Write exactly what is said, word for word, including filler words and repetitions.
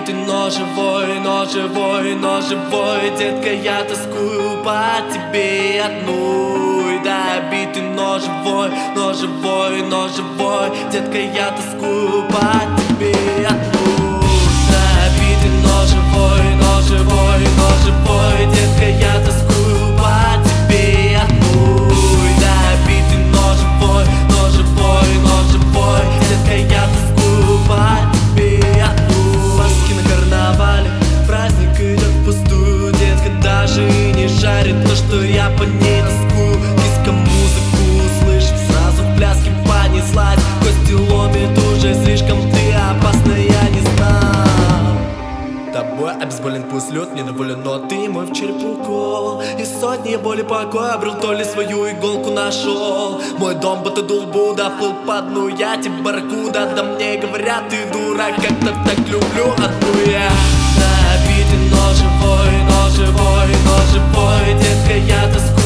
Добитый, но живой, но живой, но живой. Детка, я тоскую по тебе одной. Добитый, но живой, но живой, но живой. Детка, я тоскую по тебе одной. Добитый, но живой, но живой, но живой. Детка, я тоскую по тебе одной. Добитый, но живой, но живой, но живой. Детка, я тоскую по тебе одной. Маски на карнавале, праздник идет впустую. Детка даже и не жарит то, что я по ней тоскую. Диско музыку слышим, сразу в пляске понеслась. Кости ломит уже слишком, ты опасна, я не знал. Тобой обезболен пусть лед, не доволен, но ты мой в черепу укол. И сотни боли покоя обрел, то ли свою иголку нашел. Мой дом будто дул Будда, плыл по дну, я тебе барракуда. Да мне говорят, ты дурак, как-то так люблю одну я. Набитый, но живой, но живой, но живой. Детка, я тоскую